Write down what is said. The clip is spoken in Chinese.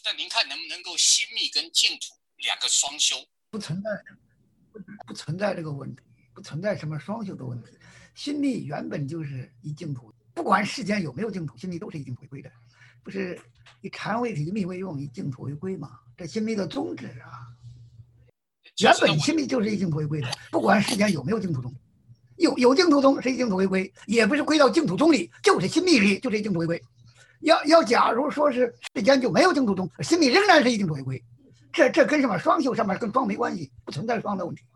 那您看能不能够心密跟净土两个双修？ 不存在，不存在这个问题，不存在什么双修的问题。心密原本就是一净土，不管世间有没有净土，心密都是一净土为归的。不是以禅为体，以密为用，以净土为归嘛？这心密的宗旨啊，原本心密就是以净土为归的，不管世间有没有净土宗。有净土宗是以净土为归，也不是归到净土宗里，就是心密里就是以净土为归。要假如说是世间就没有净土宗，心密仍然是以净土为归。这跟什么双修上面跟双没关系，不存在双的问题。